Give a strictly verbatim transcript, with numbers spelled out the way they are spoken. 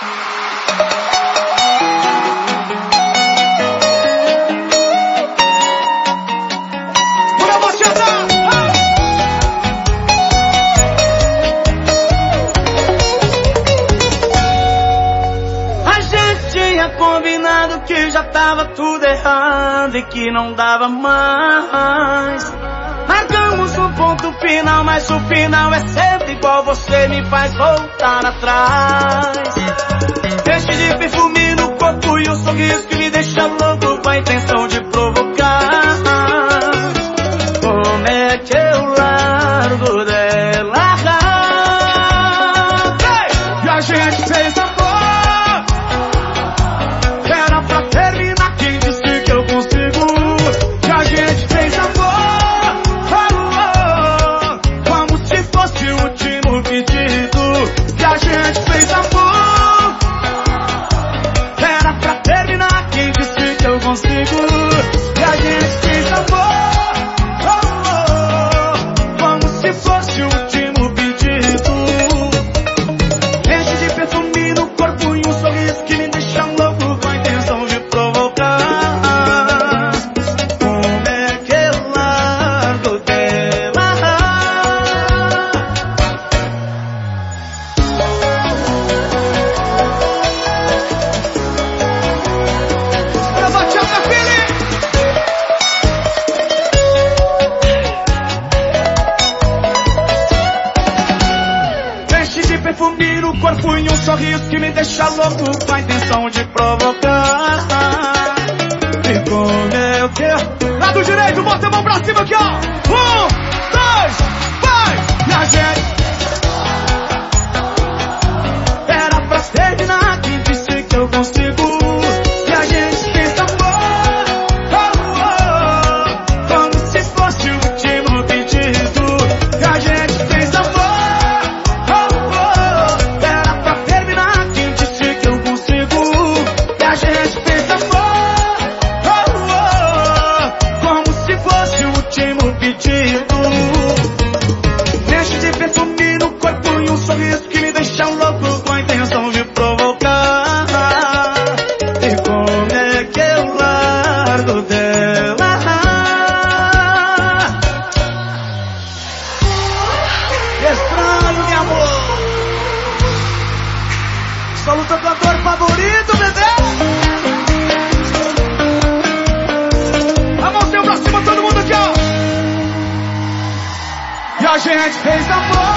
Combinado que já tava tudo errado e que não dava mais. Marcamos um ponto final, mas o final é sempre igual. Você me faz voltar atrás. Deixe de perfume no corpo e o sorriso que me deixa louco com a intenção de provocar. Como é que eu largo dela? E a gente fez amor. Perfume no corpo e um sorriso que me deixa louco com a intenção de provocar. E como é que eu... Lado direito, bota a mão pra cima aqui, ó. Um, dois, vai! E a gente... Era pra terminar, quem disse que eu consigo? E a gente fez amor, oh, oh, como se fosse o último pedido. E a gente fez amor. Deixe de perfume no corpo e um sorriso que me deixa louco com a intenção de provocar. E como é que eu largo dela? Estranho, meu amor. Só o teu cantor favorito, bebê. A mãozinha pra cima, todo mundo aqui, ó. E a gente fez amor.